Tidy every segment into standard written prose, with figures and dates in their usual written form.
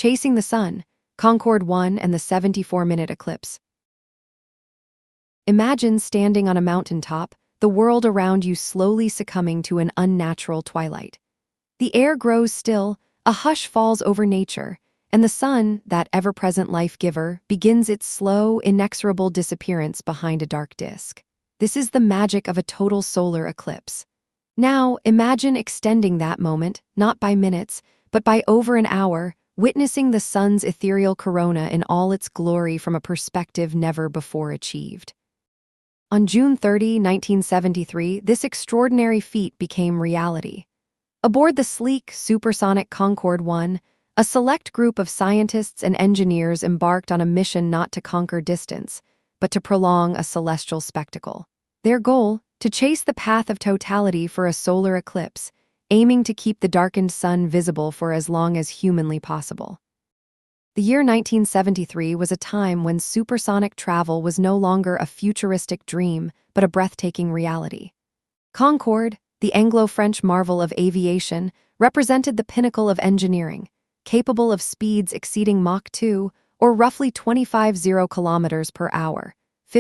Chasing the Sun, Concorde 1 and the 74-minute eclipse. Imagine standing on a mountaintop, the world around you slowly succumbing to an unnatural twilight. The air grows still, a hush falls over nature, and the sun, that ever-present life-giver, begins its slow, inexorable disappearance behind a dark disk. This is the magic of a total solar eclipse. Now, imagine extending that moment, not by minutes, but by over an hour, witnessing the sun's ethereal corona in all its glory from a perspective never before achieved. On June 30, 1973, this extraordinary feat became reality. Aboard the sleek, supersonic Concorde 1, a select group of scientists and engineers embarked on a mission not to conquer distance, but to prolong a celestial spectacle. Their goal, to chase the path of totality for a solar eclipse, aiming to keep the darkened sun visible for as long as humanly possible. The year 1973 was a time when supersonic travel was no longer a futuristic dream, but a breathtaking reality. Concorde, the Anglo-French marvel of aviation, represented the pinnacle of engineering, capable of speeds exceeding Mach 2, or roughly 25 kilometers per hour,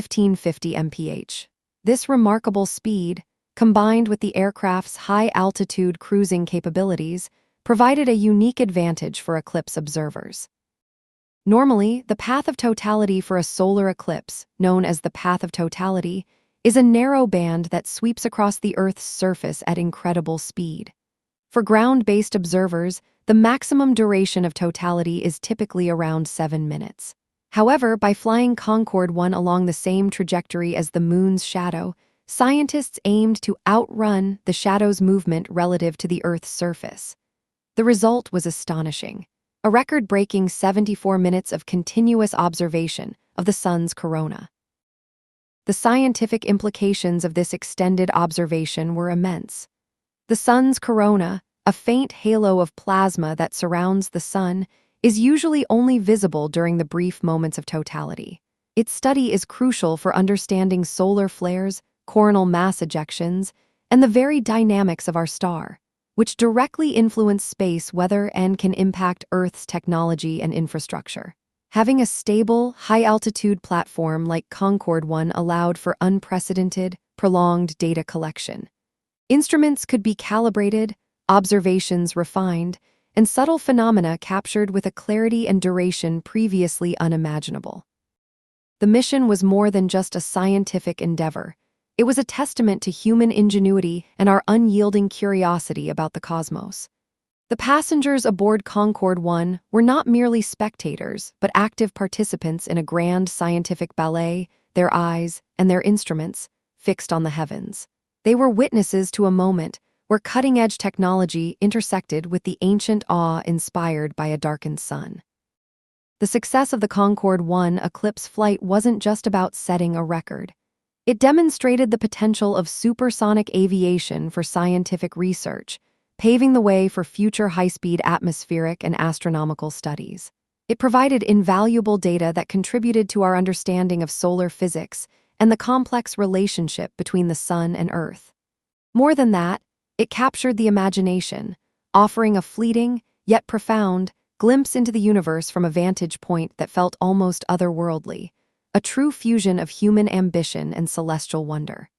1550 mph. This remarkable speed, combined with the aircraft's high-altitude cruising capabilities, provided a unique advantage for eclipse observers. Normally, the path of totality for a solar eclipse, known as the path of totality, is a narrow band that sweeps across the Earth's surface at incredible speed. For ground-based observers, the maximum duration of totality is typically around 7 minutes. However, by flying Concorde 1 along the same trajectory as the Moon's shadow, scientists aimed to outrun the shadow's movement relative to the Earth's surface. The result was astonishing: a record-breaking 74 minutes of continuous observation of the sun's corona. The scientific implications of this extended observation were immense. The sun's corona, a faint halo of plasma that surrounds the sun, is usually only visible during the brief moments of totality. Its study is crucial for understanding solar flares, coronal mass ejections, and the very dynamics of our star, which directly influence space weather and can impact Earth's technology and infrastructure. Having a stable, high-altitude platform like Concorde 1 allowed for unprecedented, prolonged data collection. Instruments could be calibrated, observations refined, and subtle phenomena captured with a clarity and duration previously unimaginable. The mission was more than just a scientific endeavor. It was a testament to human ingenuity and our unyielding curiosity about the cosmos. The passengers aboard Concorde 1 were not merely spectators, but active participants in a grand scientific ballet, their eyes and their instruments fixed on the heavens. They were witnesses to a moment where cutting-edge technology intersected with the ancient awe inspired by a darkened sun. The success of the Concorde 1 eclipse flight wasn't just about setting a record. It demonstrated the potential of supersonic aviation for scientific research, paving the way for future high-speed atmospheric and astronomical studies. It provided invaluable data that contributed to our understanding of solar physics and the complex relationship between the sun and Earth. More than that, it captured the imagination, offering a fleeting, yet profound, glimpse into the universe from a vantage point that felt almost otherworldly, a true fusion of human ambition and celestial wonder.